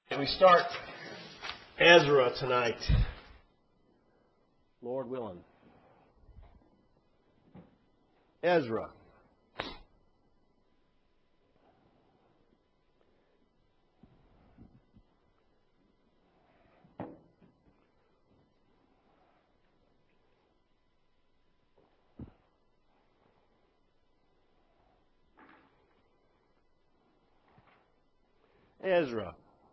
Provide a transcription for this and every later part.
We start Ezra tonight, Lord willing. Ezra. Ezra.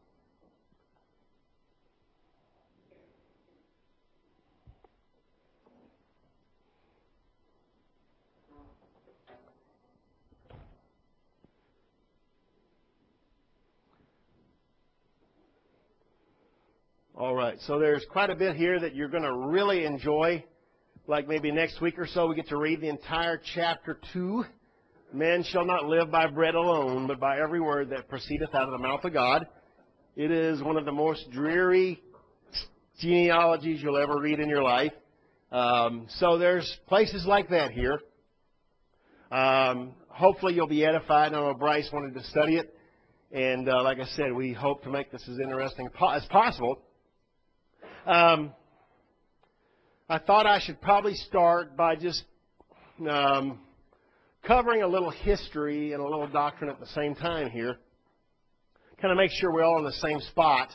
All right, so there's quite a bit here that you're going to really enjoy. Like maybe next week or so we get to read the entire chapter 2. Man shall not live by bread alone, but by every word that proceedeth out of the mouth of God. It is one of the most dreary genealogies you'll ever read in your life. So there's places like that here. Hopefully you'll be edified. I know Bryce wanted to study it. And like I said, we hope to make this as interesting as possible. I thought I should probably start by just covering a little history and a little doctrine at the same time here. Kind of make sure we're all in the same spot.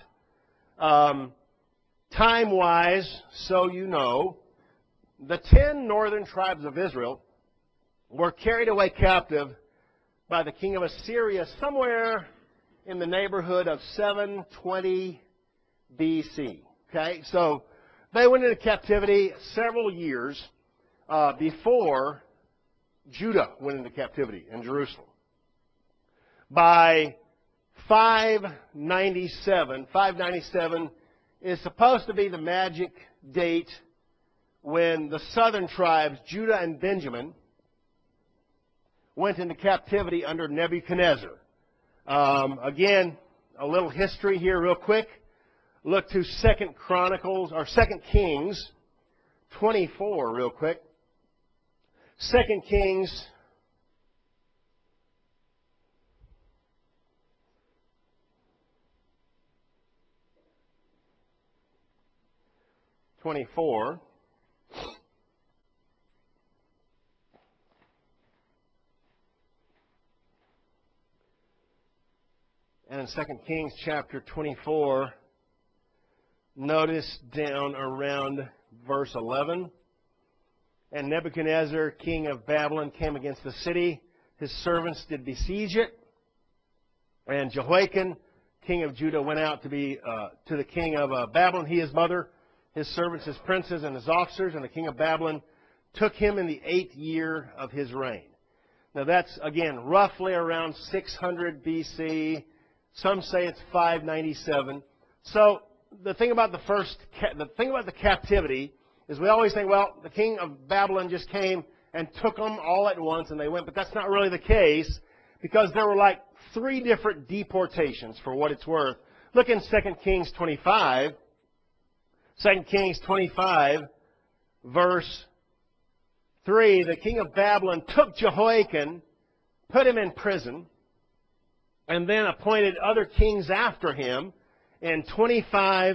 Time-wise, so you know, the 10 northern tribes of Israel were carried away captive by the king of Assyria somewhere in the neighborhood of 720 BC. Okay, so they went into captivity several years before Judah went into captivity in Jerusalem. By 597 is supposed to be the magic date when the southern tribes, Judah and Benjamin, went into captivity under Nebuchadnezzar. Again, a little history here real quick. Look to 2 Kings 24 real quick. 2 Kings 24. And in 2 Kings chapter 24, notice down around verse 11. And Nebuchadnezzar, king of Babylon, came against the city. His servants did besiege it. And Jehoiakim, king of Judah, went out to the king of Babylon, he his mother, his servants, his princes, and his officers. And the king of Babylon took him in the 8th year of his reign. Now that's, again, roughly around 600 BC. Some say it's 597. So the thing about the captivity is we always think, well, the king of Babylon just came and took them all at once and they went. But that's not really the case because there were like 3 different deportations for what it's worth. Look in 2 Kings 25. 2 Kings 25, verse 3. The king of Babylon took Jehoiakim, put him in prison, and then appointed other kings after him. In 25,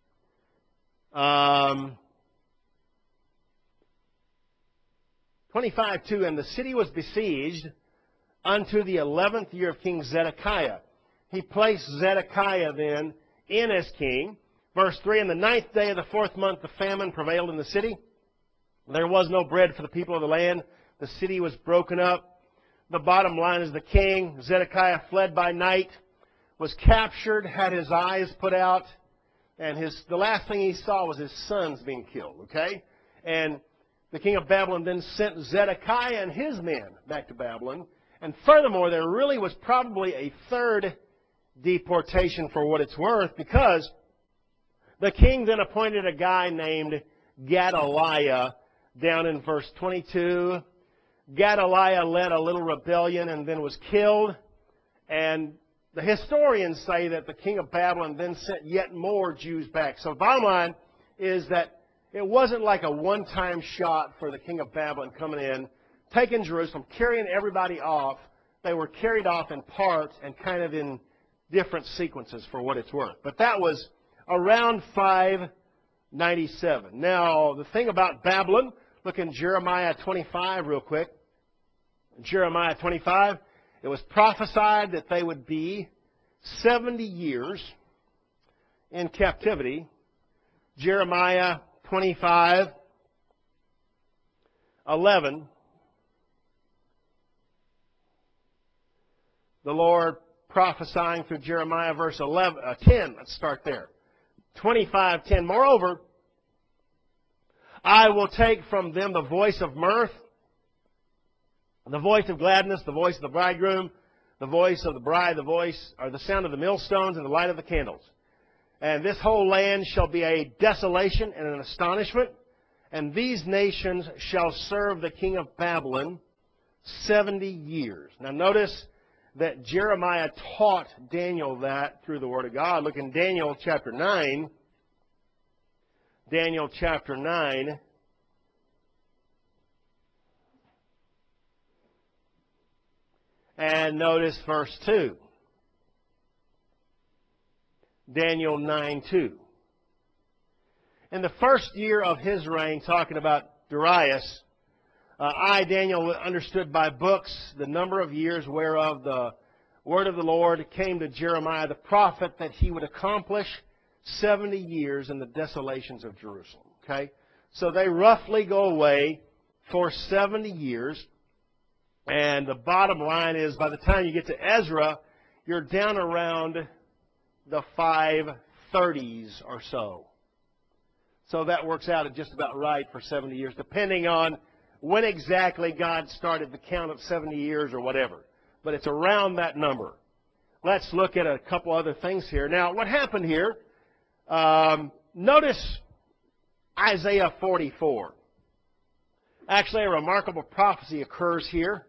25:2, and the city was besieged unto the 11th year of King Zedekiah. He placed Zedekiah then in as king. Verse 3, in the 9th day of the 4th month, the famine prevailed in the city. There was no bread for the people of the land. The city was broken up. The bottom line is the king, Zedekiah, fled by night, was captured, had his eyes put out, and the last thing he saw was his sons being killed, okay? And the king of Babylon then sent Zedekiah and his men back to Babylon. And furthermore, there really was probably a third deportation for what it's worth, because the king then appointed a guy named Gedaliah down in verse 22. Gedaliah led a little rebellion and then was killed. And the historians say that the king of Babylon then sent yet more Jews back. So the bottom line is that it wasn't like a one-time shot for the king of Babylon coming in, taking Jerusalem, carrying everybody off. They were carried off in parts and kind of in different sequences for what it's worth. But that was around 597. Now, the thing about Babylon, look in Jeremiah 25 real quick. Jeremiah 25, it was prophesied that they would be 70 years in captivity. Jeremiah 25:11. The Lord prophesying through Jeremiah verse 10. Let's start there. 25:10. Moreover, I will take from them the voice of mirth, the voice of gladness, the voice of the bridegroom, the voice of the bride, the voice or the sound of the millstones, and the light of the candles. And this whole land shall be a desolation and an astonishment, and these nations shall serve the king of Babylon 70 years. Now notice that Jeremiah taught Daniel that through the Word of God. Look in Daniel chapter 9. Daniel chapter 9. And notice verse 2. Daniel 9:2. In the first year of his reign, talking about Darius, I, Daniel, understood by books the number of years whereof the word of the Lord came to Jeremiah the prophet that he would accomplish 70 years in the desolations of Jerusalem. Okay? So they roughly go away for 70 years. And the bottom line is, by the time you get to Ezra, you're down around the 530s or so. So that works out at just about right for 70 years, depending on when exactly God started the count of 70 years or whatever. But it's around that number. Let's look at a couple other things here. Now, what happened here? Notice Isaiah 44. Actually, a remarkable prophecy occurs here.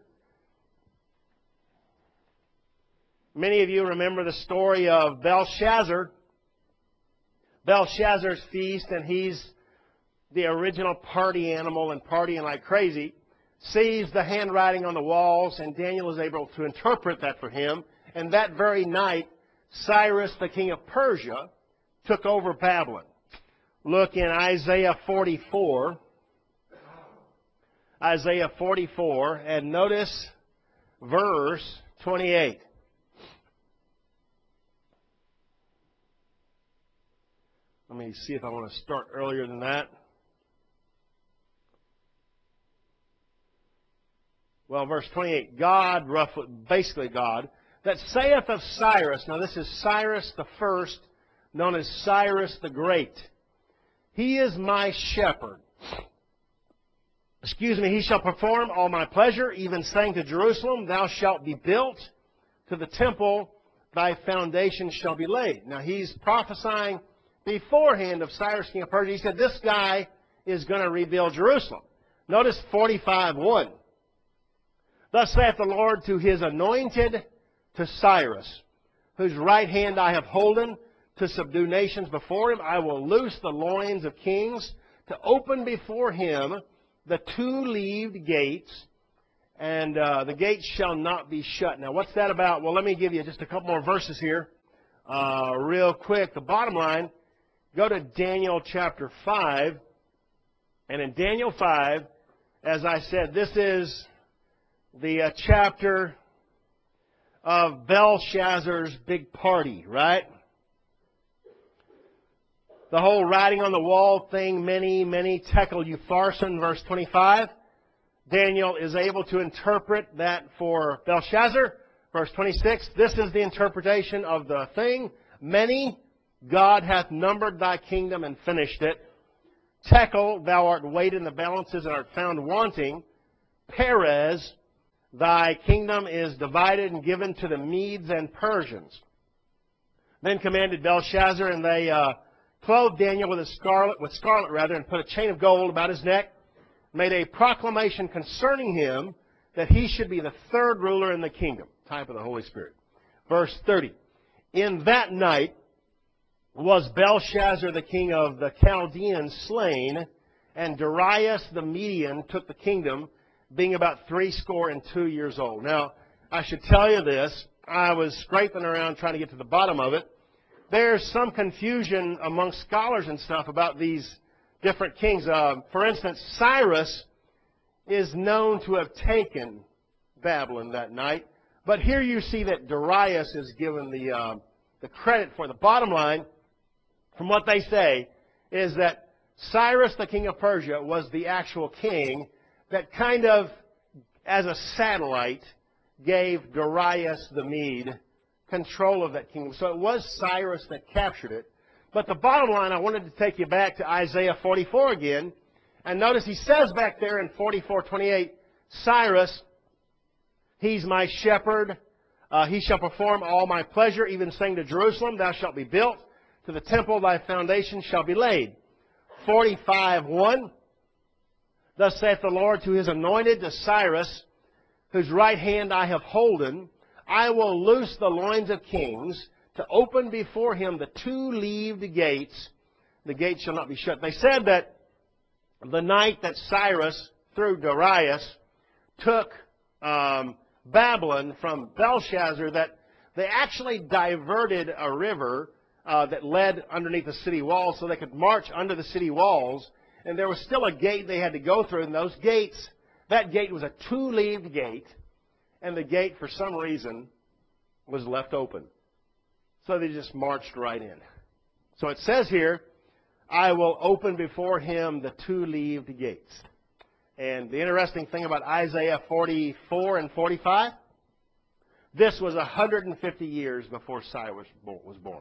Many of you remember the story of Belshazzar. Belshazzar's feast, and he's the original party animal and partying like crazy, sees the handwriting on the walls, and Daniel is able to interpret that for him. And that very night, Cyrus, the king of Persia, took over Babylon. Look in Isaiah 44. Isaiah 44, and notice verse 28. Let me see if I want to start earlier than that. Well, verse 28, God, basically God, that saith of Cyrus, now this is Cyrus the first, known as Cyrus the Great. He is my shepherd. He shall perform all my pleasure, even saying to Jerusalem, thou shalt be built, to the temple thy foundation shall be laid. Now he's prophesying beforehand of Cyrus king of Persia. He said this guy is going to rebuild Jerusalem. Notice 45:1. Thus saith the Lord to his anointed, to Cyrus, whose right hand I have holden, to subdue nations before him. I will loose the loins of kings, to open before him the two-leaved gates, and the gates shall not be shut. Now, what's that about? Well, let me give you just a couple more verses here real quick. The bottom line, go to Daniel chapter 5. And in Daniel 5, as I said, this is the chapter of Belshazzar's big party, right? The whole writing on the wall thing, many tekel upharsin, verse 25. Daniel is able to interpret that for Belshazzar. Verse 26, this is the interpretation of the thing. Many, God hath numbered thy kingdom and finished it. Tekel, thou art weighed in the balances and art found wanting. Perez, thy kingdom is divided and given to the Medes and Persians. Then commanded Belshazzar, and they clothed Daniel with scarlet, and put a chain of gold about his neck, made a proclamation concerning him that he should be the third ruler in the kingdom, type of the Holy Spirit. Verse 30, in that night was Belshazzar the king of the Chaldeans slain, and Darius the Median took the kingdom, being about 62 years old. Now, I should tell you this, I was scraping around trying to get to the bottom of it, there's some confusion among scholars and stuff about these different kings. For instance, Cyrus is known to have taken Babylon that night. But here you see that Darius is given the credit for. The bottom line, from what they say, is that Cyrus, the king of Persia, was the actual king that kind of, as a satellite, gave Darius the Mede control of that kingdom. So it was Cyrus that captured it. But the bottom line, I wanted to take you back to Isaiah 44 again. And notice he says back there in 44:28, Cyrus, he's my shepherd. He shall perform all my pleasure, even saying to Jerusalem, thou shalt be built. To the temple thy foundation shall be laid. 45:1, thus saith the Lord to his anointed, to Cyrus, whose right hand I have holden, I will loose the loins of kings, to open before him the two-leaved gates. The gates shall not be shut. They said that the night that Cyrus, through Darius, took Babylon from Belshazzar, that they actually diverted a river that led underneath the city walls so they could march under the city walls. And there was still a gate they had to go through. And those gates, that gate was a two-leaved gate. And the gate, for some reason, was left open. So they just marched right in. So it says here, I will open before him the two-leaved gates. And the interesting thing about Isaiah 44 and 45, this was 150 years before Cyrus was born.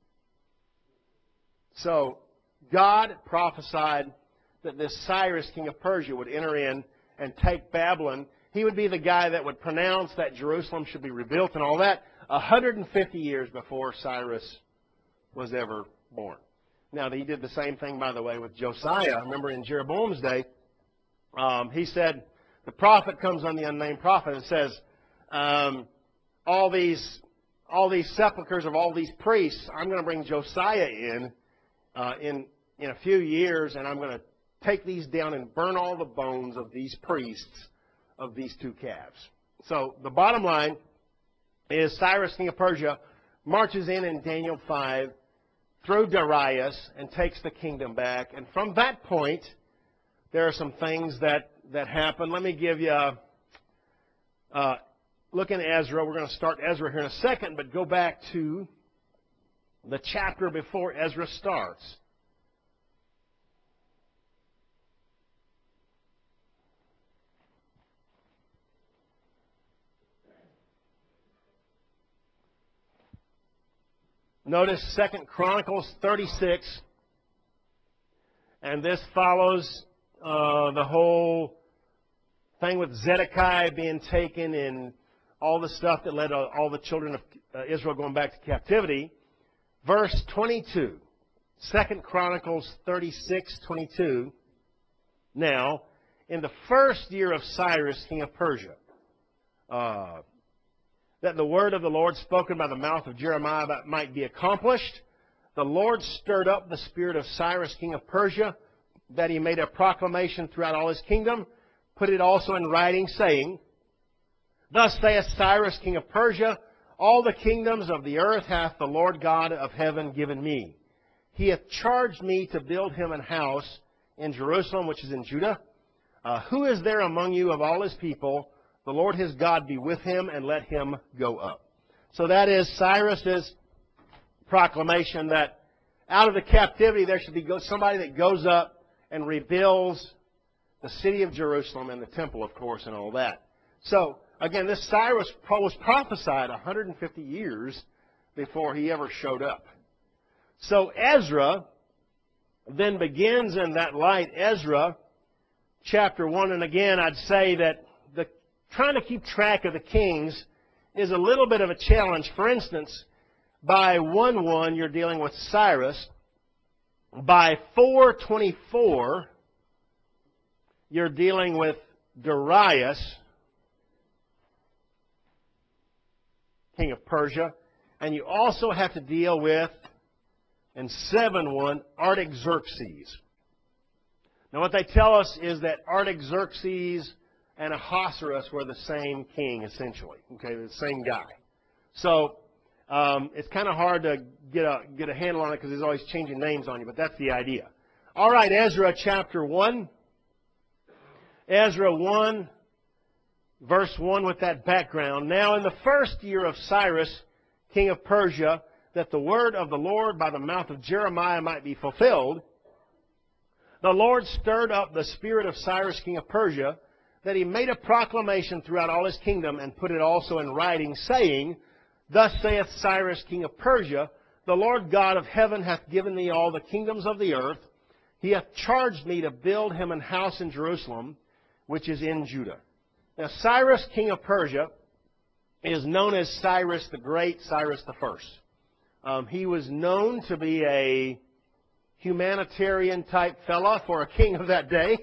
So God prophesied that this Cyrus, king of Persia, would enter in and take Babylon. He would be the guy that would pronounce that Jerusalem should be rebuilt and all that 150 years before Cyrus was ever born. Now, he did the same thing, by the way, with Josiah. Remember in Jeroboam's day, he said, the prophet comes on the unnamed prophet and says, all these sepulchres of all these priests, I'm going to bring Josiah in a few years, and I'm going to take these down and burn all the bones of these priests of these two calves. So the bottom line is Cyrus, king of Persia, marches in Daniel 5 through Darius and takes the kingdom back. And from that point, there are some things that happen. Let me give you look in Ezra. We're going to start Ezra here in a second, but go back to the chapter before Ezra starts. Notice 2 Chronicles 36, and this follows the whole thing with Zedekiah being taken and all the stuff that led all the children of Israel going back to captivity. Verse 22, 2 Chronicles 36:22. Now, in the first year of Cyrus, king of Persia, that the word of the Lord spoken by the mouth of Jeremiah might be accomplished, the Lord stirred up the spirit of Cyrus, king of Persia, that he made a proclamation throughout all his kingdom, put it also in writing, saying, Thus saith Cyrus, king of Persia, all the kingdoms of the earth hath the Lord God of heaven given me. He hath charged me to build him an house in Jerusalem, which is in Judah. Who is there among you of all his people? The Lord his God be with him, and let him go up. So that is Cyrus's proclamation that out of the captivity there should be somebody that goes up and rebuilds the city of Jerusalem and the temple, of course, and all that. So, again, this Cyrus was prophesied 150 years before he ever showed up. So Ezra then begins in that light. Ezra, chapter 1, and again, I'd say that trying to keep track of the kings is a little bit of a challenge. For instance, by 1:1, you're dealing with Cyrus. By 4:24, you're dealing with Darius, king of Persia. And you also have to deal with, in 7:1, Artaxerxes. Now, what they tell us is that Artaxerxes and Ahasuerus were the same king, essentially. Okay, the same guy. So it's kind of hard to get a handle on it because he's always changing names on you, but that's the idea. All right, Ezra chapter 1. Ezra 1, verse 1 with that background. Now in the first year of Cyrus, king of Persia, that the word of the Lord by the mouth of Jeremiah might be fulfilled, the Lord stirred up the spirit of Cyrus, king of Persia, that he made a proclamation throughout all his kingdom and put it also in writing, saying, Thus saith Cyrus, king of Persia, the Lord God of heaven hath given me all the kingdoms of the earth. He hath charged me to build him an house in Jerusalem, which is in Judah. Now Cyrus, king of Persia, is known as Cyrus the Great, Cyrus the First. He was known to be a humanitarian type fella for a king of that day.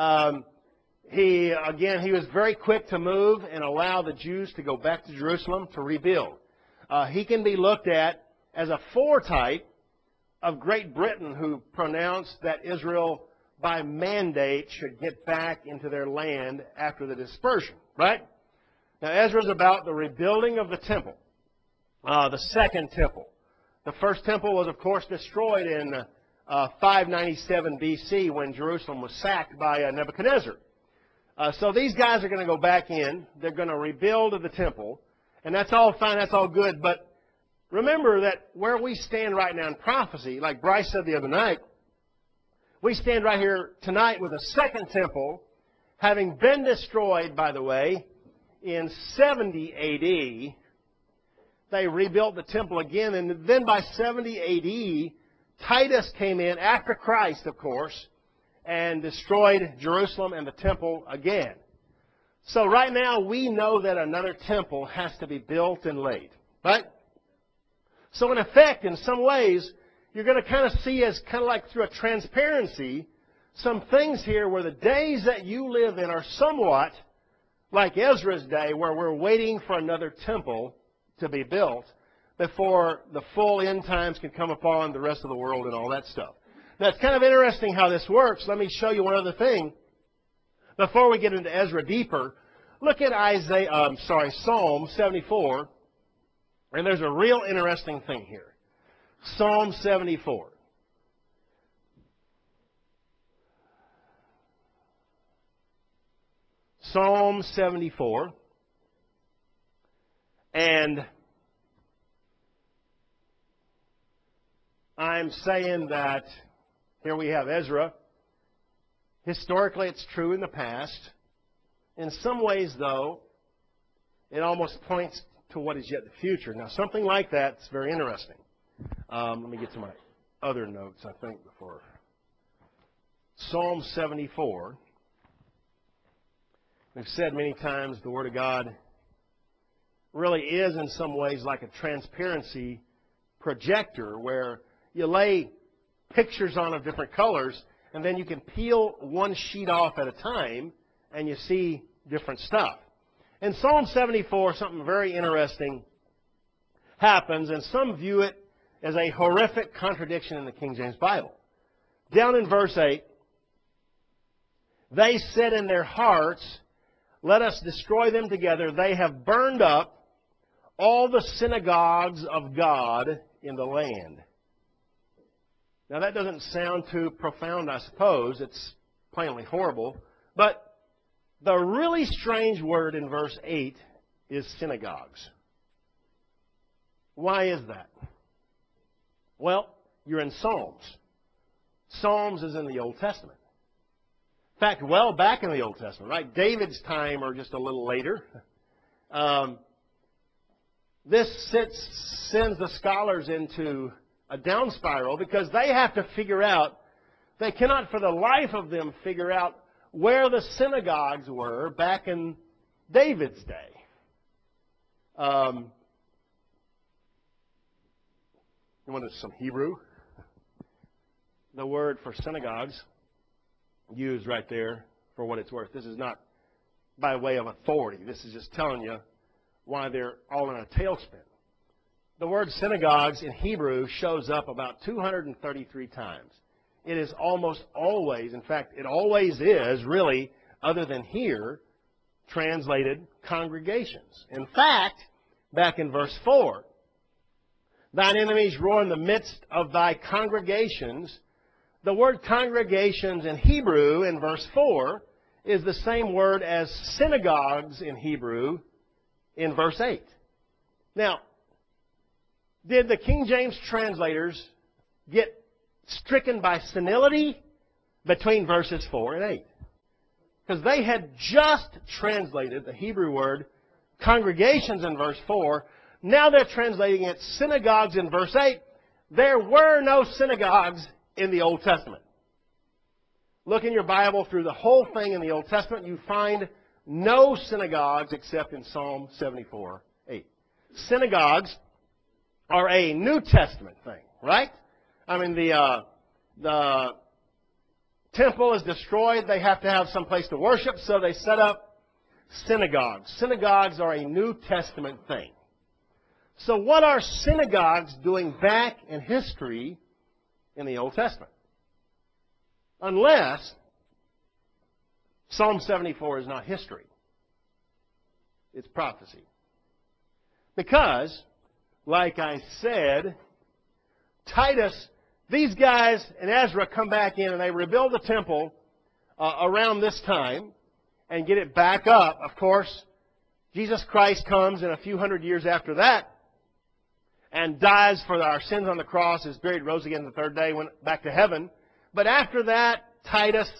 He was very quick to move and allow the Jews to go back to Jerusalem to rebuild. He can be looked at as a foretype of Great Britain, who pronounced that Israel by mandate should get back into their land after the dispersion, right? Now Ezra's about the rebuilding of the temple, the second temple. The first temple was, of course, destroyed in 597 BC when Jerusalem was sacked by Nebuchadnezzar. So these guys are going to go back in. They're going to rebuild the temple. And that's all fine, that's all good. But remember that where we stand right now in prophecy, like Bryce said the other night, we stand right here tonight with a second temple, having been destroyed, by the way, in 70 A.D. They rebuilt the temple again, and then by 70 A.D., Titus came in, after Christ, of course, and destroyed Jerusalem and the temple again. So right now, we know that another temple has to be built and laid, right? So in effect, in some ways, you're going to kind of see as kind of like through a transparency, some things here where the days that you live in are somewhat like Ezra's day, where we're waiting for another temple to be built before the full end times can come upon the rest of the world and all that stuff. Now, it's kind of interesting how this works. Let me show you one other thing. Before we get into Ezra deeper, look at Psalm 74, and there's a real interesting thing here. Psalm 74. Psalm 74. And I'm saying that here we have Ezra. Historically, it's true in the past. In some ways, though, it almost points to what is yet the future. Now, something like that's very interesting. Let me get to my other notes, I think, before. Psalm 74. We've said many times the Word of God really is in some ways like a transparency projector where you lay pictures on of different colors and then you can peel one sheet off at a time and you see different stuff. In Psalm 74, something very interesting happens, and some view it as a horrific contradiction in the King James Bible. Down in verse 8, they said in their hearts, let us destroy them together. They have burned up all the synagogues of God in the land. Now that doesn't sound too profound, I suppose. It's plainly horrible. But the really strange word in verse 8 is synagogues. Why is that? Well, you're in Psalms. Psalms is in the Old Testament. In fact, well back in the Old Testament, right? David's time or just a little later. This sends the scholars into a down spiral because they have to figure out, they cannot for the life of them figure out where the synagogues were back in David's day. You want some Hebrew? The word for synagogues used right there for what it's worth. This is not by way of authority. This is just telling you why they're all in a tailspin. The word synagogues in Hebrew shows up about 233 times. It is almost always, in fact, it always is, really, other than here, translated congregations. In fact, back in verse 4. Thine enemies roar in the midst of thy congregations. The word congregations in Hebrew in verse 4 is the same word as synagogues in Hebrew in verse 8. Now, did the King James translators get stricken by senility between verses 4 and 8? Because they had just translated the Hebrew word congregations in verse 4. Now they're translating it synagogues in verse 8. There were no synagogues in the Old Testament. Look in your Bible through the whole thing in the Old Testament. You find no synagogues except in Psalm 74:8. Synagogues are a New Testament thing, right? I mean, the temple is destroyed. They have to have some place to worship, so they set up synagogues. Synagogues are a New Testament thing. So what are synagogues doing back in history in the Old Testament? Unless Psalm 74 is not history. It's prophecy. Because, like I said, Titus, these guys and Ezra come back in and they rebuild the temple around this time and get it back up. Of course, Jesus Christ comes in a few hundred years after that and dies for our sins on the cross, is buried, rose again the third day, went back to heaven. But after that, Titus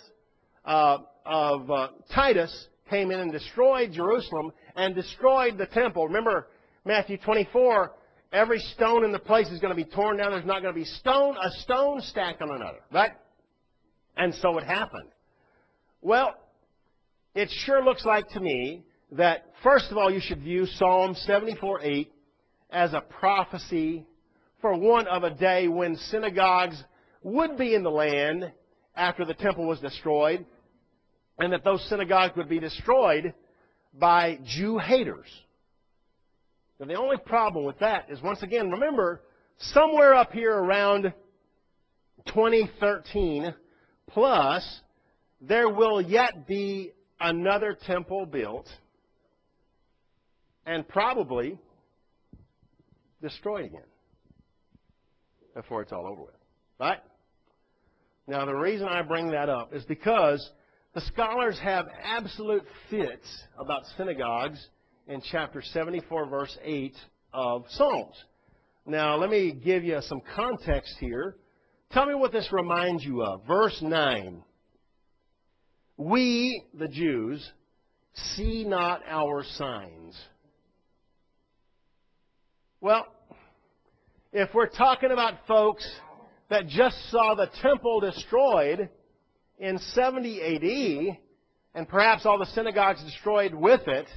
came in and destroyed Jerusalem and destroyed the temple. Remember Matthew 24, every stone in the place is going to be torn down. There's not going to be a stone stacked on another, right? And so it happened. Well, it sure looks like to me that, first of all, you should view Psalm 74:8 as a prophecy for one of a day when synagogues would be in the land after the temple was destroyed, and that those synagogues would be destroyed by Jew haters. Now, the only problem with that is, once again, remember, somewhere up here around 2013 plus, there will yet be another temple built and probably destroyed again before it's all over with. Right? Now, the reason I bring that up is because the scholars have absolute fits about synagogues in chapter 74, verse 8 of Psalms. Now, let me give you some context here. Tell me what this reminds you of. Verse 9. We, the Jews, see not our signs. Well, if we're talking about folks that just saw the temple destroyed in 70 A.D., and perhaps all the synagogues destroyed with it,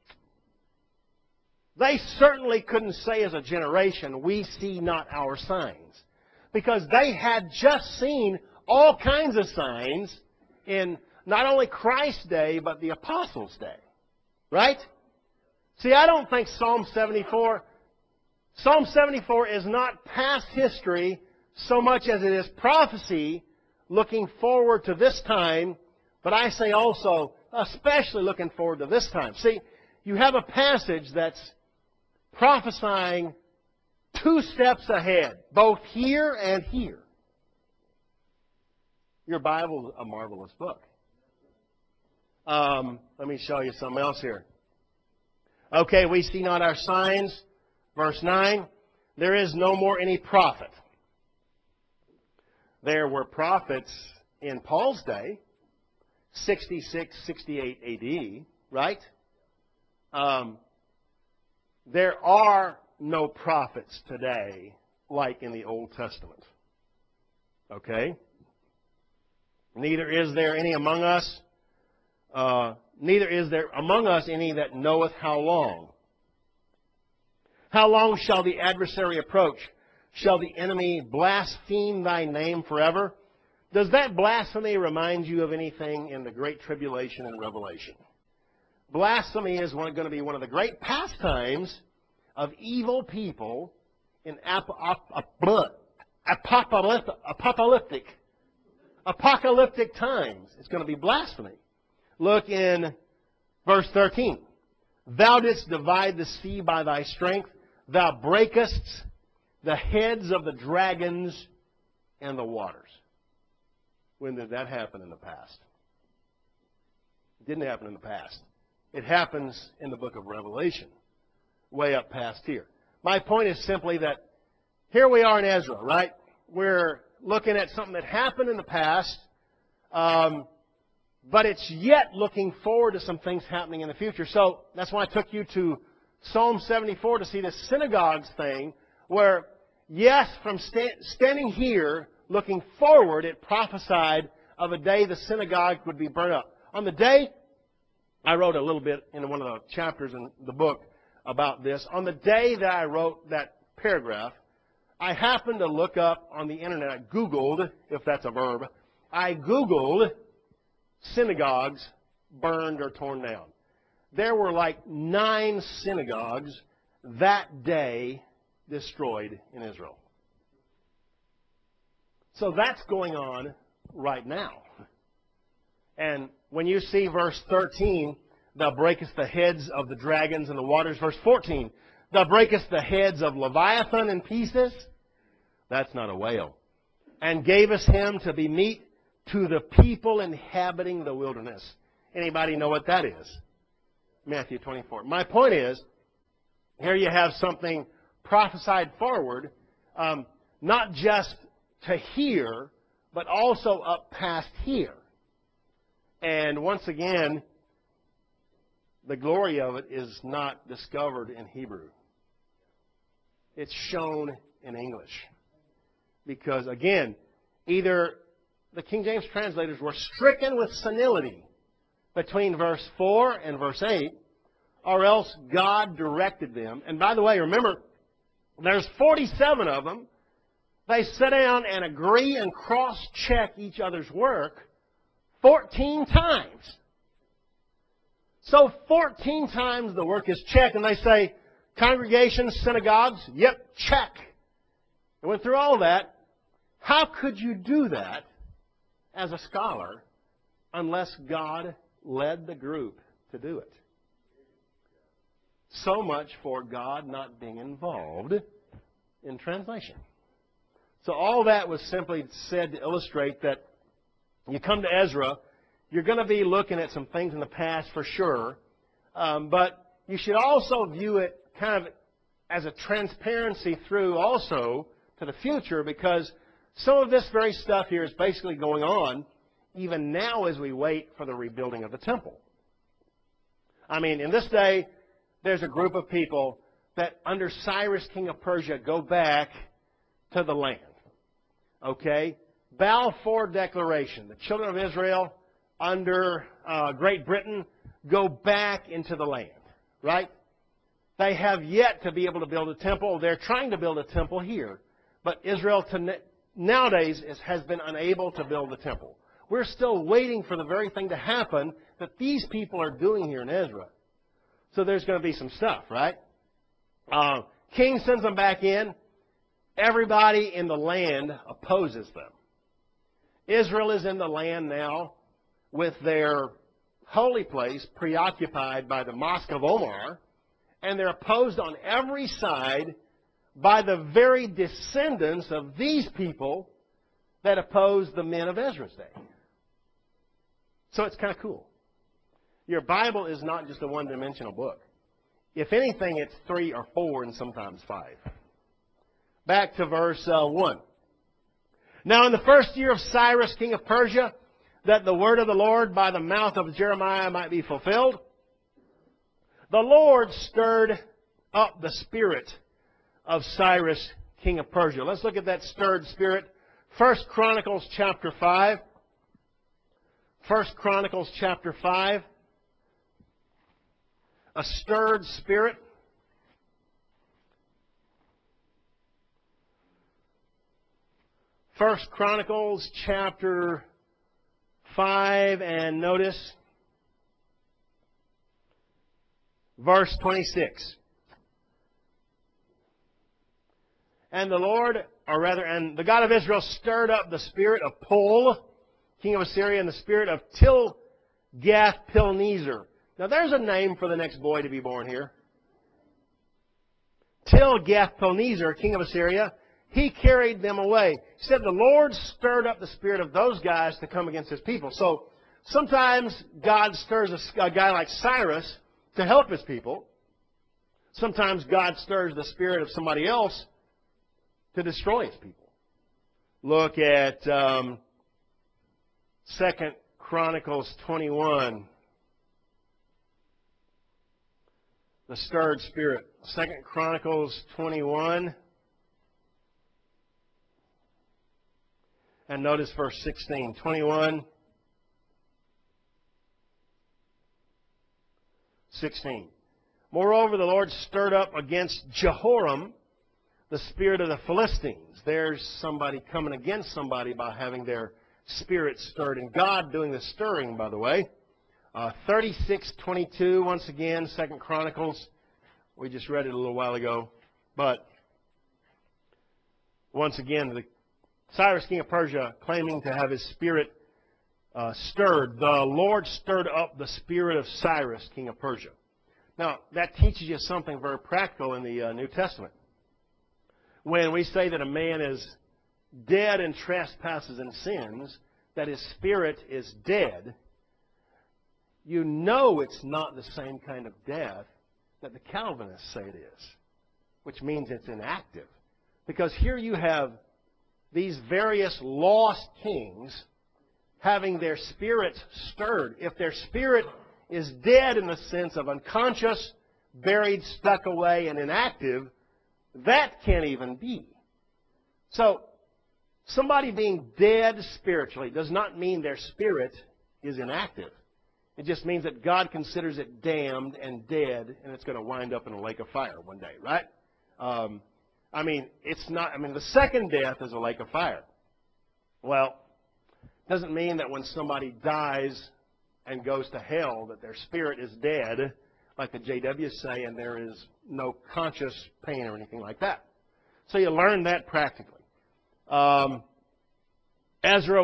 they certainly couldn't say as a generation, we see not our signs. Because they had just seen all kinds of signs in not only Christ's day, but the apostles' day. Right? See, I don't think Psalm 74 is not past history so much as it is prophecy looking forward to this time, but I say also, especially looking forward to this time. See, you have a passage that's prophesying 2 steps ahead, both here and here. Your Bible is a marvelous book. Let me show you something else here. Okay, we see not our signs. Verse 9, there is no more any prophet. There were prophets in Paul's day, 66, 68 A.D., right? There are no prophets today like in the Old Testament. Okay? Neither is there any among us, neither is there among us any that knoweth how long. How long shall the adversary approach? Shall the enemy blaspheme thy name forever? Does that blasphemy remind you of anything in the Great Tribulation and Revelation? Blasphemy is going to be one of the great pastimes of evil people in apocalyptic times. It's going to be blasphemy. Look in verse 13. Thou didst divide the sea by thy strength. Thou breakest the heads of the dragons and the waters. When did that happen in the past? It didn't happen in the past. It happens in the book of Revelation, way up past here. My point is simply that here we are in Ezra, right? We're looking at something that happened in the past, but it's yet looking forward to some things happening in the future. So that's why I took you to Psalm 74 to see the synagogues thing, where, yes, from standing here, looking forward, it prophesied of a day the synagogue would be burned up. On the day, I wrote a little bit in one of the chapters in the book about this. On the day that I wrote that paragraph, I happened to look up on the internet, I Googled, if that's a verb, I Googled synagogues burned or torn down. There were like 9 synagogues that day destroyed in Israel. So that's going on right now. And when you see verse 13, thou breakest the heads of the dragons and the waters. Verse 14, thou breakest the heads of Leviathan in pieces. That's not a whale. And gavest him to be meat to the people inhabiting the wilderness. Anybody know what that is? Matthew 24. My point is, here you have something prophesied forward, not just to here, but also up past here. And once again, the glory of it is not discovered in Hebrew. It's shown in English. Because, again, either the King James translators were stricken with senility between verse 4 and verse 8, or else God directed them. And by the way, remember, there's 47 of them. They sit down and agree and cross-check each other's work 14 times. So 14 times the work is checked, and they say, congregations, synagogues, yep, check. I went through all that. How could you do that as a scholar unless God led the group to do it? So much for God not being involved in translation. So all that was simply said to illustrate that you come to Ezra, you're going to be looking at some things in the past for sure, but you should also view it kind of as a transparency through also to the future, because some of this very stuff here is basically going on even now as we wait for the rebuilding of the temple. I mean, in this day, there's a group of people that under Cyrus, king of Persia, go back to the land. Okay? Balfour Declaration. The children of Israel under Great Britain go back into the land. Right? They have yet to be able to build a temple. They're trying to build a temple here. But Israel nowadays has been unable to build the temple. We're still waiting for the very thing to happen that these people are doing here in Ezra. So there's going to be some stuff, right? King sends them back in. Everybody in the land opposes them. Israel is in the land now with their holy place preoccupied by the Mosque of Omar, and they're opposed on every side by the very descendants of these people that opposed the men of Ezra's day. So it's kind of cool. Your Bible is not just a one-dimensional book. If anything, it's 3 or 4 and sometimes 5. Back to verse 1. Now in the first year of Cyrus, king of Persia, that the word of the Lord by the mouth of Jeremiah might be fulfilled, the Lord stirred up the spirit of Cyrus, king of Persia. Let's look at that stirred spirit. 1 Chronicles chapter 5. 1 Chronicles chapter 5. A stirred spirit. First Chronicles chapter 5, and notice verse 26. And the Lord, or rather, and the God of Israel stirred up the spirit of Pul, king of Assyria, and the spirit of Tilgath-Pilneser, Now there's a name for the next boy to be born here. Tilgath-Pilneser, king of Assyria, he carried them away. He said the Lord stirred up the spirit of those guys to come against his people. So sometimes God stirs a guy like Cyrus to help his people. Sometimes God stirs the spirit of somebody else to destroy his people. Look at 2 Chronicles 21. The stirred spirit. 2 Chronicles 21. And notice verse 16. 21. 16. Moreover, the Lord stirred up against Jehoram the spirit of the Philistines. There's somebody coming against somebody by having their spirit stirred. And God doing the stirring, by the way. 36:22, once again, 2 Chronicles. We just read it a little while ago. But once again, Cyrus, king of Persia, claiming to have his spirit stirred. The Lord stirred up the spirit of Cyrus, king of Persia. Now, that teaches you something very practical in the New Testament. When we say that a man is dead in trespasses and sins, that his spirit is dead, you know it's not the same kind of death that the Calvinists say it is, which means it's inactive. Because here you have these various lost kings having their spirits stirred. If their spirit is dead in the sense of unconscious, buried, stuck away, and inactive, that can't even be. So, somebody being dead spiritually does not mean their spirit is inactive. It just means that God considers it damned and dead, and it's going to wind up in a lake of fire one day, right? The second death is a lake of fire. Well, it doesn't mean that when somebody dies and goes to hell that their spirit is dead, like the JWs say, and there is no conscious pain or anything like that. So you learn that practically. Ezra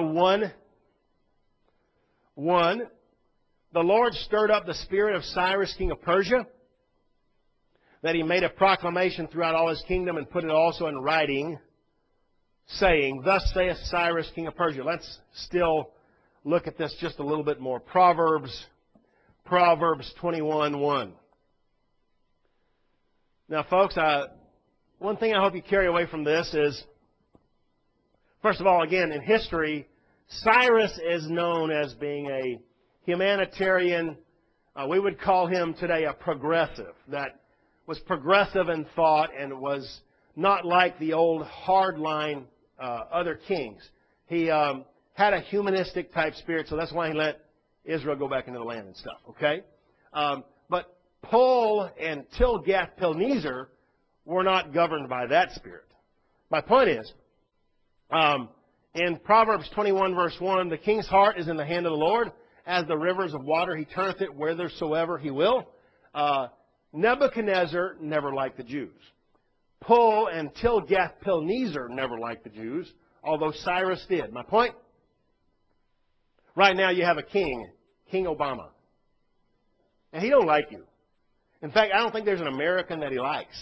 1:1. The Lord stirred up the spirit of Cyrus, king of Persia, that he made a proclamation throughout all his kingdom and put it also in writing, saying, Thus saith Cyrus, king of Persia. Let's still look at this just a little bit more. Proverbs 21:1. Now, folks, one thing I hope you carry away from this is, first of all, again, in history, Cyrus is known as being a humanitarian. We would call him today a progressive, that was progressive in thought and was not like the old hardline other kings. He had a humanistic type spirit, so that's why he let Israel go back into the land and stuff, okay? But Pul and Tilgath-Pilneser were not governed by that spirit. My point is, in Proverbs 21 verse 1, the king's heart is in the hand of the Lord. As the rivers of water, he turneth it whithersoever he will. Nebuchadnezzar never liked the Jews. Pul and Tilgath-Pilneser never liked the Jews, although Cyrus did. My point? Right now you have a king, King Obama. And he don't like you. In fact, I don't think there's an American that he likes.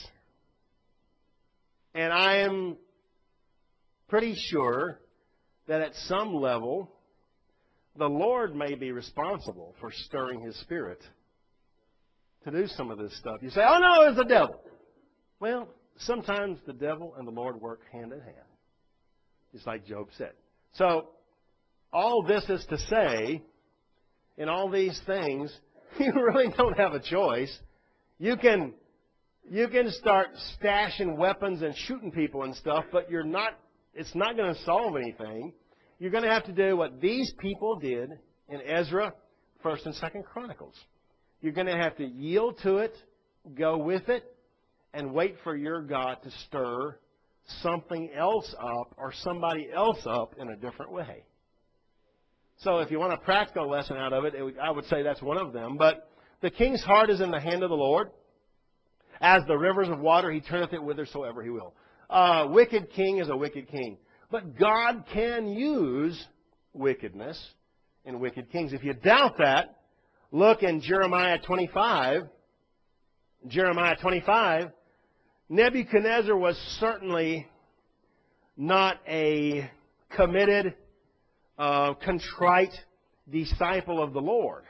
And I am pretty sure that at some level, the Lord may be responsible for stirring his spirit to do some of this stuff. You say, oh no, it's the devil. Well, sometimes the devil and the Lord work hand in hand, just like Job said. So, all this is to say, in all these things, you really don't have a choice. You can start stashing weapons and shooting people and stuff, but it's not going to solve anything. You're going to have to do what these people did in Ezra, 1st and 2nd Chronicles. You're going to have to yield to it, go with it, and wait for your God to stir something else up or somebody else up in a different way. So if you want a practical lesson out of it, I would say that's one of them. But the king's heart is in the hand of the Lord. As the rivers of water, he turneth it whithersoever he will. Wicked king is a wicked king. But God can use wickedness in wicked kings. If you doubt that, look in Jeremiah 25. Jeremiah 25, Nebuchadnezzar was certainly not a committed, contrite disciple of the Lord.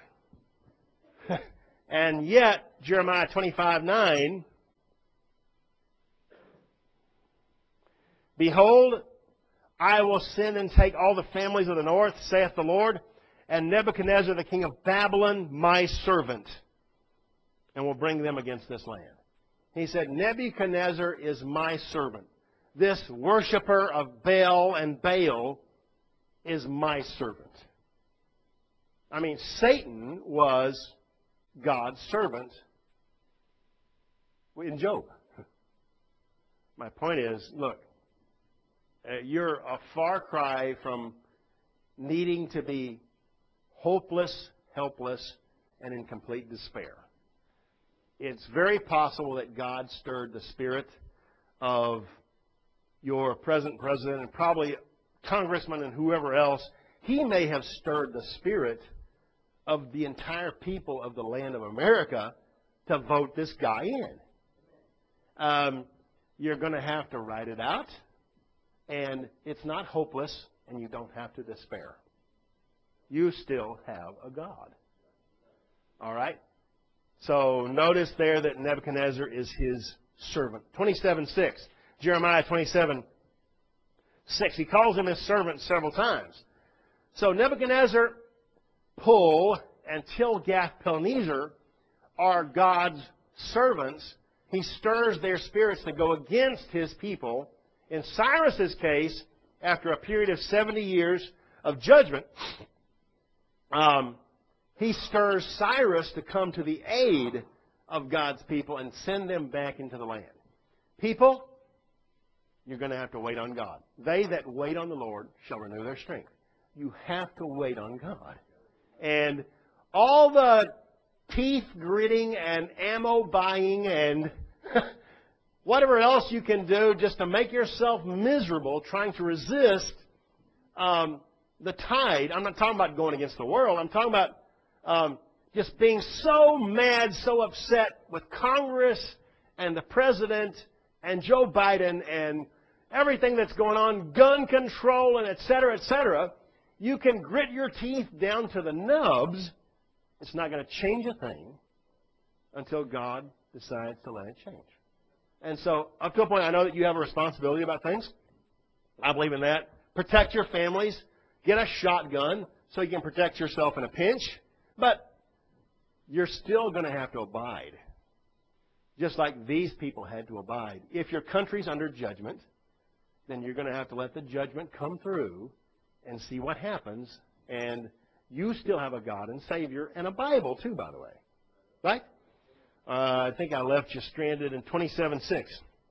And yet, Jeremiah 25:9, behold, I will send and take all the families of the north, saith the Lord, and Nebuchadnezzar the king of Babylon, my servant, and will bring them against this land. He said, Nebuchadnezzar is my servant. This worshiper of Baal and Baal is my servant. I mean, Satan was God's servant in Job. My point is, look, you're a far cry from needing to be hopeless, helpless, and in complete despair. It's very possible that God stirred the spirit of your present president and probably congressman and whoever else. He may have stirred the spirit of the entire people of the land of America to vote this guy in. You're going to have to write it out, and it's not hopeless, and you don't have to despair. You still have a God. All right? So notice there that Nebuchadnezzar is his servant. 27:6. Jeremiah 27:6. He calls him his servant several times. So Nebuchadnezzar, Pul, and Tilgath-Pilneser are God's servants. He stirs their spirits to go against his people. In Cyrus's case, after a period of 70 years of judgment, he stirs Cyrus to come to the aid of God's people and send them back into the land. People, you're going to have to wait on God. They that wait on the Lord shall renew their strength. You have to wait on God. And all the teeth gritting and ammo buying and whatever else you can do just to make yourself miserable trying to resist the tide. I'm not talking about going against the world. I'm talking about just being so mad, so upset with Congress and the President and Joe Biden and everything that's going on, gun control and et cetera, you can grit your teeth down to the nubs. It's not going to change a thing until God decides to let it change. And so, up to a point, I know that you have a responsibility about things. I believe in that. Protect your families. Get a shotgun so you can protect yourself in a pinch. But you're still going to have to abide, just like these people had to abide. If your country's under judgment, then you're going to have to let the judgment come through and see what happens. And you still have a God and Savior and a Bible, too, by the way. Right? I think I left you stranded in 27:6.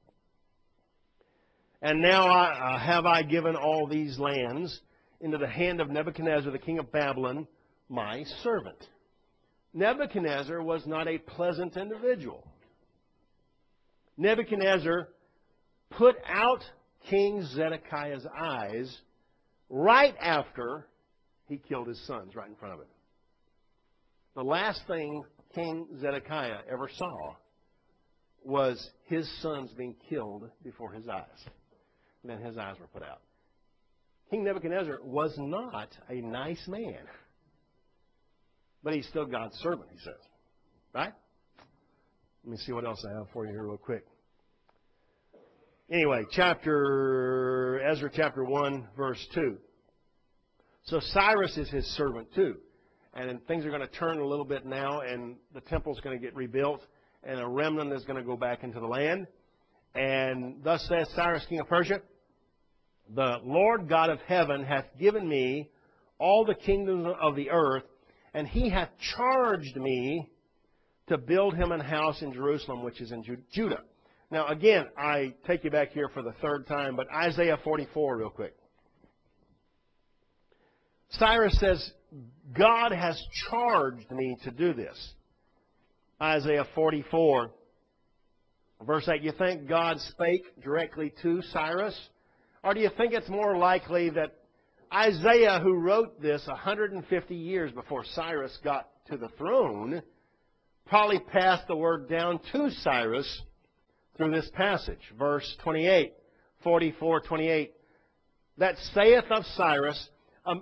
And now have I given all these lands into the hand of Nebuchadnezzar, the king of Babylon, my servant. Nebuchadnezzar was not a pleasant individual. Nebuchadnezzar put out King Zedekiah's eyes right after he killed his sons right in front of him. The last thing King Zedekiah ever saw was his sons being killed before his eyes. And then his eyes were put out. King Nebuchadnezzar was not a nice man. But he's still God's servant, he says. Right? Let me see what else I have for you here real quick. Anyway, Ezra chapter 1, verse 2. So Cyrus is his servant too. And things are going to turn a little bit now, and the temple's going to get rebuilt, and a remnant is going to go back into the land. And thus says Cyrus, king of Persia, the Lord God of heaven hath given me all the kingdoms of the earth, and he hath charged me to build him an house in Jerusalem, which is in Judah. Now, again, I take you back here for the third time, but Isaiah 44 real quick. Cyrus says, God has charged me to do this. Isaiah 44, verse 8. You think God spake directly to Cyrus? Or do you think it's more likely that Isaiah, who wrote this 150 years before Cyrus got to the throne, probably passed the word down to Cyrus through this passage. Verse 28, 44:28. That saith of Cyrus.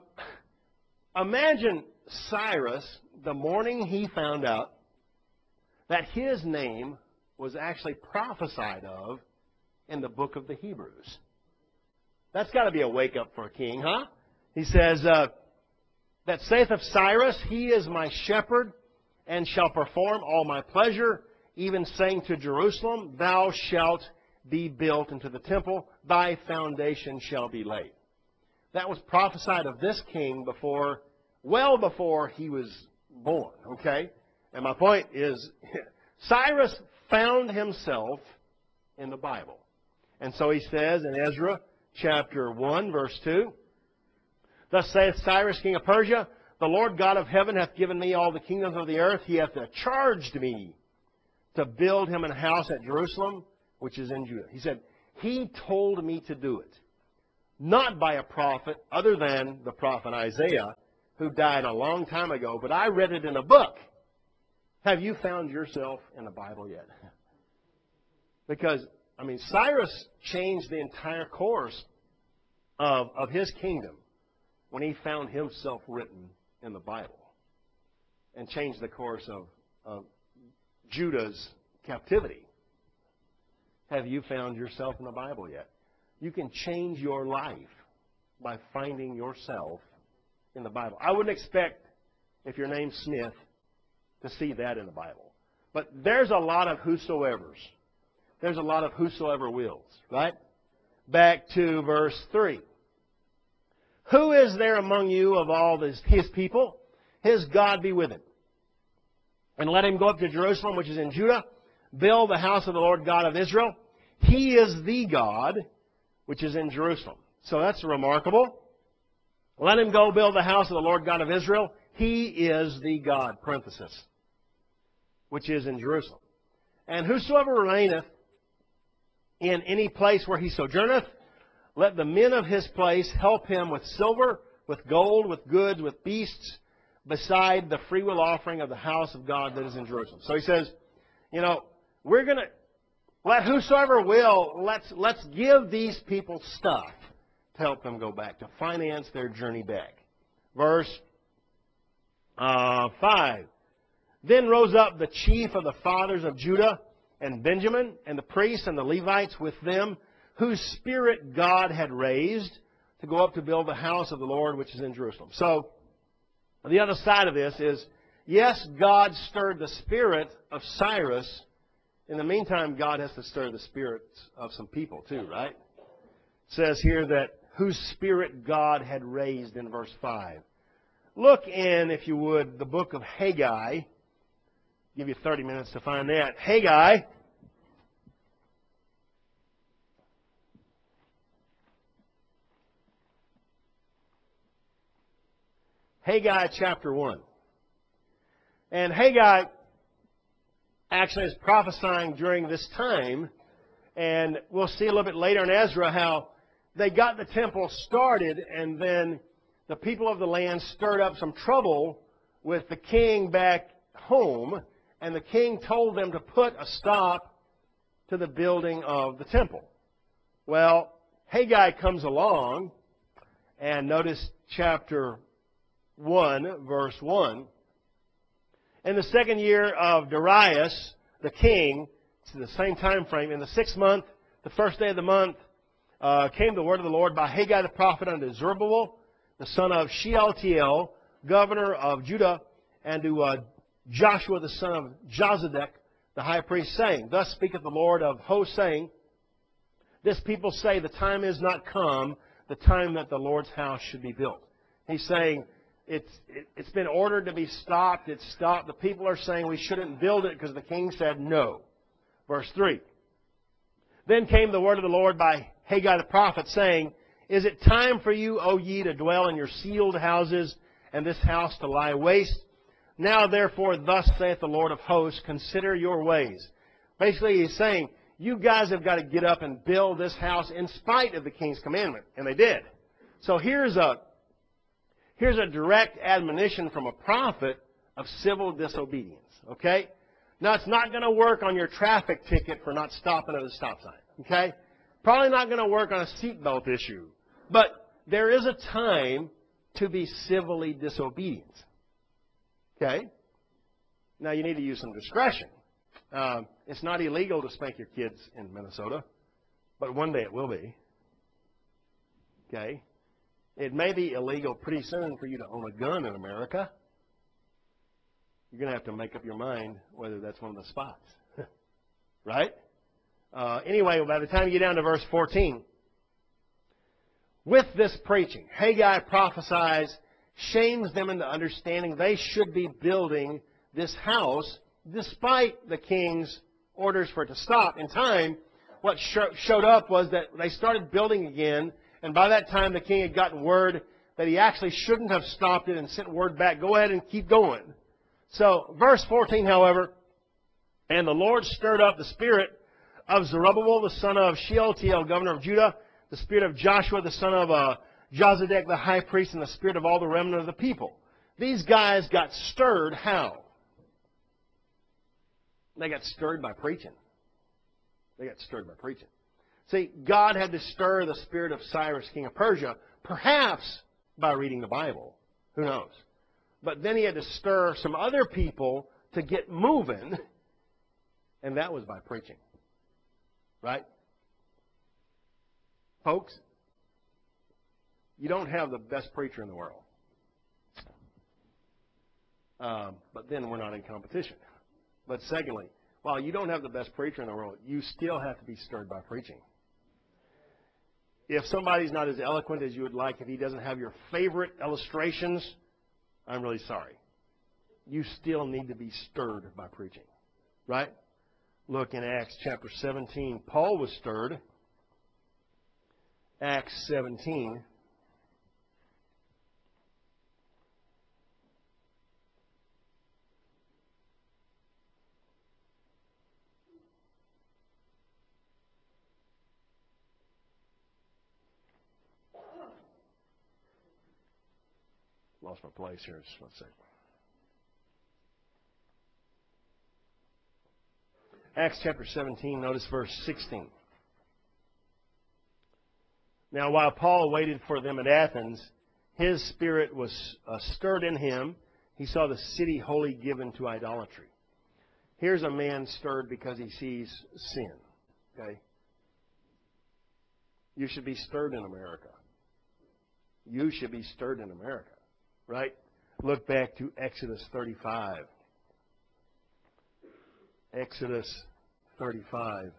Imagine Cyrus, the morning he found out that his name was actually prophesied of in the book of the Hebrews. That's got to be a wake-up for a king, huh? He says, that saith of Cyrus, he is my shepherd, and shall perform all my pleasure, even saying to Jerusalem, thou shalt be built into the temple, thy foundation shall be laid. That was prophesied of this king before, well before he was born, okay? And my point is, Cyrus found himself in the Bible. And so he says in Ezra chapter 1, verse 2, thus saith Cyrus, king of Persia, the Lord God of heaven hath given me all the kingdoms of the earth. He hath charged me to build him an house at Jerusalem, which is in Judah. He said, he told me to do it. Not by a prophet other than the prophet Isaiah, who died a long time ago, but I read it in a book. Have you found yourself in the Bible yet? Because, Cyrus changed the entire course of his kingdom when he found himself written in the Bible, and changed the course of Judah's captivity. Have you found yourself in the Bible yet? You can change your life by finding yourself in the Bible. I wouldn't expect, if your name's Smith, to see that in the Bible. But there's a lot of whosoevers. There's a lot of whosoever wills, right? Back to verse 3. Who is there among you of all his people? His God be with him. And let him go up to Jerusalem, which is in Judah, build the house of the Lord God of Israel. He is the God, which is in Jerusalem. So that's remarkable. Let him go build the house of the Lord God of Israel. He is the God, parenthesis, which is in Jerusalem. And whosoever remaineth in any place where he sojourneth, let the men of his place help him with silver, with gold, with goods, with beasts, beside the freewill offering of the house of God that is in Jerusalem. So he says, we're going to let whosoever will, let's give these people stuff to help them go back, to finance their journey back. Verse 5. Then rose up the chief of the fathers of Judah and Benjamin, and the priests and the Levites with them, whose spirit God had raised to go up to build the house of the Lord, which is in Jerusalem. So, the other side of this is, yes, God stirred the spirit of Cyrus. In the meantime, God has to stir the spirits of some people too, right? It says here that whose spirit God had raised in verse 5. Look in, if you would, the book of Haggai. I'll give you 30 minutes to find that. Haggai. Haggai chapter 1. And Haggai actually is prophesying during this time. And we'll see a little bit later in Ezra how they got the temple started, and then the people of the land stirred up some trouble with the king back home. And the king told them to put a stop to the building of the temple. Well, Haggai comes along, and notice chapter 1, verse 1. In the second year of Darius, the king, it's the same time frame, in the 6th month, the first day of the month, came the word of the Lord by Haggai the prophet unto Zerubbabel, the son of Shealtiel, governor of Judah, and to Joshua the son of Jozadak, the high priest, saying, Thus speaketh the Lord of hosts, saying, This people say, the time is not come, the time that the Lord's house should be built. He's saying, it's been ordered to be stopped. It's stopped. The people are saying we shouldn't build it because the king said no. Verse 3. Then came the word of the Lord by Haggai the prophet, saying, Is it time for you, O ye, to dwell in your sealed houses, and this house to lie waste? Now therefore, thus saith the Lord of hosts, consider your ways. Basically, he's saying, you guys have got to get up and build this house in spite of the king's commandment. And they did. So here's a Here's a direct admonition from a prophet of civil disobedience. Okay? Now, it's not going to work on your traffic ticket for not stopping at a stop sign. Okay? Probably not going to work on a seatbelt issue. But there is a time to be civilly disobedient. Okay? Now, you need to use some discretion. It's not illegal to spank your kids in Minnesota, but one day it will be. Okay? It may be illegal pretty soon for you to own a gun in America. You're going to have to make up your mind whether that's one of the spots. Right? Anyway, by the time you get down to verse 14, with this preaching, Haggai prophesies, shames them into understanding they should be building this house despite the king's orders for it to stop. In time, what showed up was that they started building again, and by that time the king had gotten word that he actually shouldn't have stopped it and sent word back, go ahead and keep going. So, verse 14, however, and the Lord stirred up the spirit of Zerubbabel, the son of Shealtiel, governor of Judah, the spirit of Joshua, the son of Jozadak, the high priest, and the spirit of all the remnant of the people. These guys got stirred how? They got stirred by preaching. They got stirred by preaching. See, God had to stir the spirit of Cyrus, king of Persia, perhaps by reading the Bible. Who knows? But then he had to stir some other people to get moving, and that was by preaching. Right? Folks, you don't have the best preacher in the world. But then we're not in competition. But secondly, while you don't have the best preacher in the world, you still have to be stirred by preaching. If somebody's not as eloquent as you would like, if he doesn't have your favorite illustrations, I'm really sorry. You still need to be stirred by preaching. Right? Look in Acts chapter 17. Paul was stirred. Acts 17. Lost my place here. Just one second. Acts chapter 17, notice verse 16. Now, while Paul waited for them at Athens, his spirit was stirred in him. He saw the city wholly given to idolatry. Here's a man stirred because he sees sin. Okay? You should be stirred in America. You should be stirred in America. Right? Look back to Exodus 35. Exodus 35.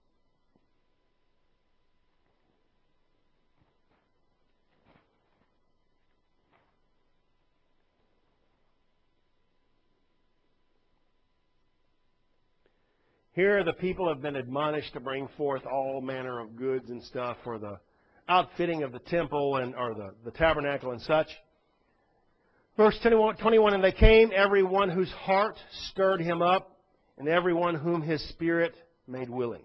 Here the people have been admonished to bring forth all manner of goods and stuff for the outfitting of the temple or the tabernacle and such. Verse 21, and they came, every one whose heart stirred him up, and every one whom his spirit made willing.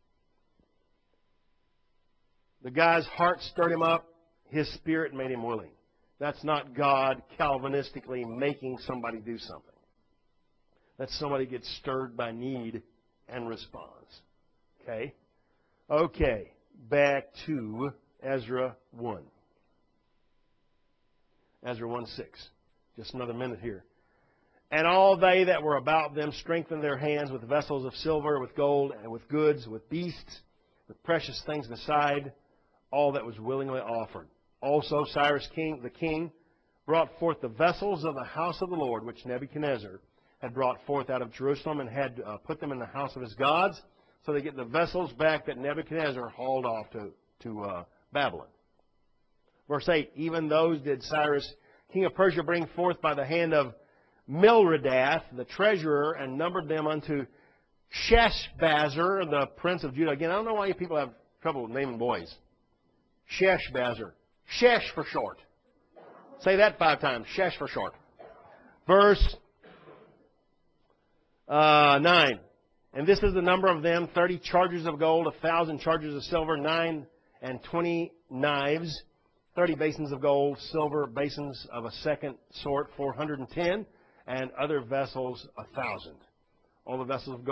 The guy's heart stirred him up, his spirit made him willing. That's not God Calvinistically making somebody do something. That's somebody gets stirred by need and responds. Okay? Okay, back to Ezra 1. Ezra 1:6. Just another minute here. And all they that were about them strengthened their hands with vessels of silver, with gold, and with goods, with beasts, with precious things beside, all that was willingly offered. Also Cyrus the king brought forth the vessels of the house of the Lord, which Nebuchadnezzar had brought forth out of Jerusalem, and had put them in the house of his gods. So they get the vessels back that Nebuchadnezzar hauled off to Babylon. Verse 8, even those did Cyrus, king of Persia, bring forth by the hand of Milredath, the treasurer, and numbered them unto Sheshbazzar, the prince of Judah. Again, I don't know why you people have trouble naming boys. Sheshbazzar. Shesh for short. Say that 5 times. Shesh for short. Verse 9. And this is the number of them, 30 chargers of gold, 1,000 chargers of silver, 29 knives, 30 basins of gold, silver basins of a second sort, 410, and other vessels, 1,000. All the vessels of gold